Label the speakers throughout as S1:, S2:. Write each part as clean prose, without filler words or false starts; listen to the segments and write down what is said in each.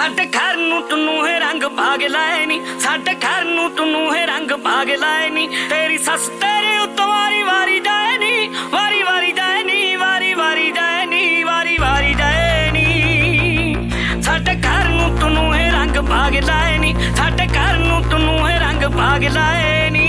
S1: ਸਾਡੇ ਘਰ ਨੂੰ ਤੂੰ ਹੈ ਰੰਗ ਭਾਗ ਲਾਏ ਨੀ, ਸਾਡੇ ਘਰ ਨੂੰ ਤੂੰ ਹੈ ਰੰਗ ਭਾਗ ਲਾਏ ਨੀ। ਤੇਰੀ ਸੱਸ ਤੇਰੇ ਉੱਤੋਂ ਵਾਰੀ ਵਾਰੀ ਜਾਏ ਨੀ, ਵਾਰੀ ਵਾਰੀ ਜਾਏ ਨੀ, ਵਾਰੀ ਵਾਰੀ ਜਾਏ ਨੀ, ਵਾਰੀ ਵਾਰੀ ਜਾਏ ਨੀ। ਸਾਡੇ ਘਰ ਨੂੰ ਤੂੰ ਹੈ ਰੰਗ ਭਾਗ ਲਾਏ ਨੀ, ਸਾਡੇ ਘਰ ਨੂੰ ਤੂੰ ਹੈ ਰੰਗ ਭਾਗ ਲਾਏ ਨੀ।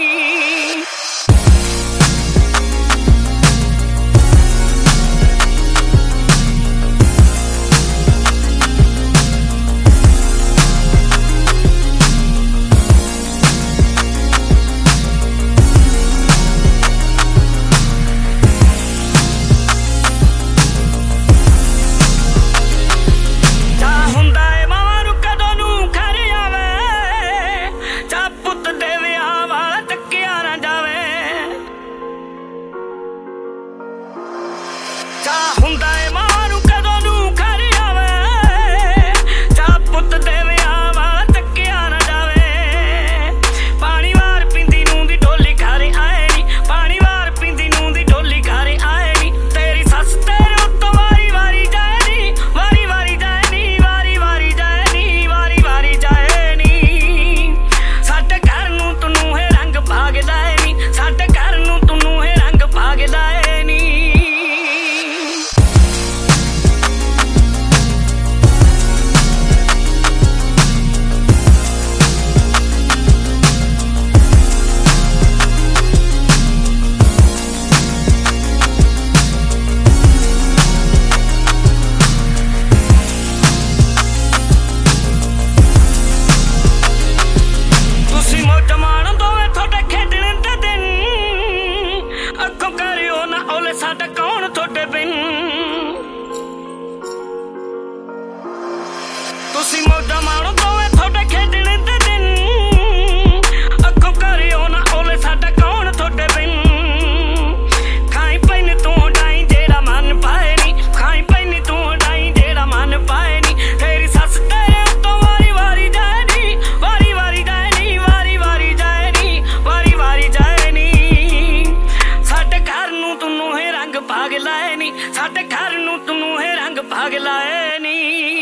S1: ਹੁੰਦਾ ਏ ਮਾਂ ਨੂੰ ਕਦੋਂ ਨੂੰ ਘਰ ਆਵੇ, ਚਾਹ ਪੁੱਤ ਦੇ ਵਿਆਹ ਵਾਲਾ ਤੱਕਿਆ ਨਾ ਜਾਵੇ। ਪਾਣੀ ਵਾਰ ਪੀਂਦੀ ਨੂੰ ਦੀ ਢੋਲੀ ਘਰ ਆਏ ਨੀ, ਪਾਣੀ ਵਾਰ ਪੀਂਦੀ ਨੂੰ ਦੀ ਢੋਲੀ ਘਰ ਆਏ ਨੀ। ਤੇਰੀ ਸੱਸ ਤੇਰੇ ਉੱਤੋਂ ਵਾਰੀ ਵਾਰੀ ਜਾਏ ਨੀ, ਵਾਰੀ ਵਾਰੀ ਜਾਏ ਨੀ, ਵਾਰੀ ਵਾਰੀ ਜਾਏ ਨੀ, ਵਾਰੀ ਵਾਰੀ ਜਾਏ ਨੀ। ਸਾਡੇ ਘਰ ਨੂੰ ਤੂੰ ਹੈ ਰੰਗ ਭਾਗ ਲਾਏ ਨੀ, ਸਾਡੇ ਘਰ ਨੂੰ ਤੂੰ ਹੈ ਰੰਗ ਭਾਗ ਲਾਏ ਨੀ। ਸਾਡਾ ਕੌਣ ਤੁਹਾਡੇ ਬਿਨ, ਤੁਸੀਂ ਮੌਜਾਂ ਮਾਣੋ ਦੋਵੇਂ ਤੁਹਾਡੇ ਖੇਡਣ ਦੇ ਦਿਨ। ਅੱਖੋਂ ਕਰਿਓ ਨਾ ਓਲੇ ਸਾਡਾ ਕੌਣ ਤੁਹਾਡੇ ਬਿਨ। ਖਾਈ ਪੈਨ ਤੂੰ ਡਾਈ ਜਿਹੜਾ ਮਨ ਪਾਏ ਨੀ, ਖਾਈ ਪੈਨ ਤੂੰ ਡਾਈ ਜਿਹੜਾ ਮਨ ਪਾਏ ਨੀ। ਤੇਰੀ ਸੱਸ ਤੇਰੇ ਉੱਤੋਂ ਵਾਰੀ ਵਾਰੀ ਜਾਏ ਨੀ, ਵਾਰੀ ਵਾਰੀ ਜਾਏ ਨੀ, ਵਾਰੀ ਵਾਰੀ ਜਾਏ ਨੀ, ਵਾਰੀ ਵਾਰੀ ਜਾਏ ਨੀ। ਸਾਡੇ ਘਰ ਨੂੰ ਤੂੰ ਹੈ ਰੰਗ ਭਾਗ ਲਾਏ ਨੀ, ਸਾਡੇ ਘਰ ਨੂੰ ਤੂੰ ਹੈ ਰੰਗ ਭਾਗ ਲਾਏ ਨੀ।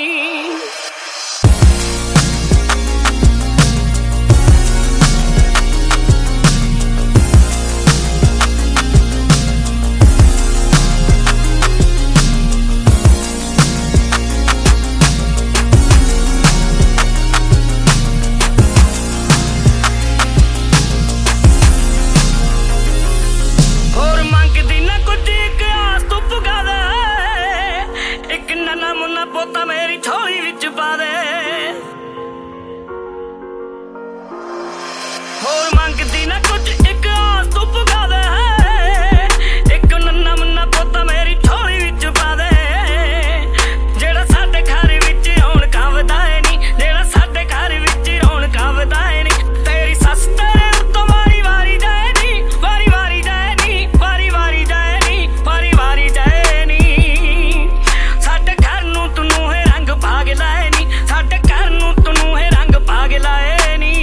S1: ਪੋਤਾ ਮੇਰੀ ਝੋਲੀ ਵਿੱਚ ਪਾ ਦੇ, ਹੋਰ ਮੰਗਦੀ ਨਾ ਕੁਝ ਇੱਕ ਆਸ ਤੂੰ ਪੁਗਾ ਦੇ। ਇੱਕ ਨੰਨਾ ਮੁੰਨਾ ਪੋਤਾ ਮੇਰੀ ਝੋਲੀ ਵਿੱਚ ਪਾ ਦੇ, ਜਿਹੜਾ ਸਾਡੇ ਘਰ ਵਿੱਚ ਰੌਣਕਾਂ ਵਧਾਏ ਨੀ, ਜਿਹੜਾ ਸਾਡੇ ਘਰ ਵਿੱਚ ਰੌਣਕਾਂ ਵਧਾਏ ਨੀ। ਤੇਰੀ ਸੱਸ ਤੇਰੇ ਉੱਤੋਂ ਵਾਰੀ ਵਾਰੀ ਜਾਏ ਨੀ, ਵਾਰੀ ਵਾਰੀ ਜਾਏ ਨੀ, ਵਾਰੀ ਵਾਰੀ ਜਾਏ ਨੀ, ਵਾਰੀ ਵਾਰੀ ਜਾਏ ਨੀ। ਸਾਡੇ ਘਰ ਨੂੰ ਤੂੰ ਹੈ ਰੰਗ ਭਾਗ ਲਾਏ ਨੀ, ਸਾਡੇ ਘਰ ਨੂੰ ਤੂੰ ਹੈ ਰੰਗ ਭਾਗ ਲਾਏ ਨੀ।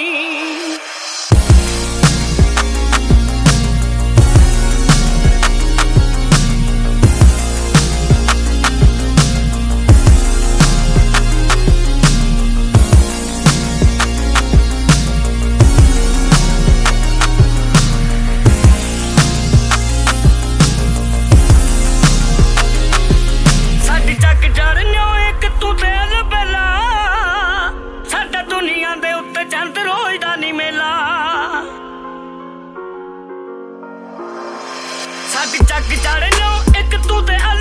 S1: ਸਾਡੀ ਚੱਕ ਚੜ੍ਹਨਿਓ ਇੱਕ ਤੂੰ ਤੇ ਅਲਬੇਲਾ, ਸਾਡਾ ਦੁਨੀਆ ਦੇ ਉੱਤੇ ਚੰਦ ਰੋਜ਼ ਦਾ ਨੀ ਮੇਲਾ। ਸਾਡੀ ਚੱਕ ਚੜ੍ਹਨਿਓ ਇੱਕ ਤੂੰ ਤੇ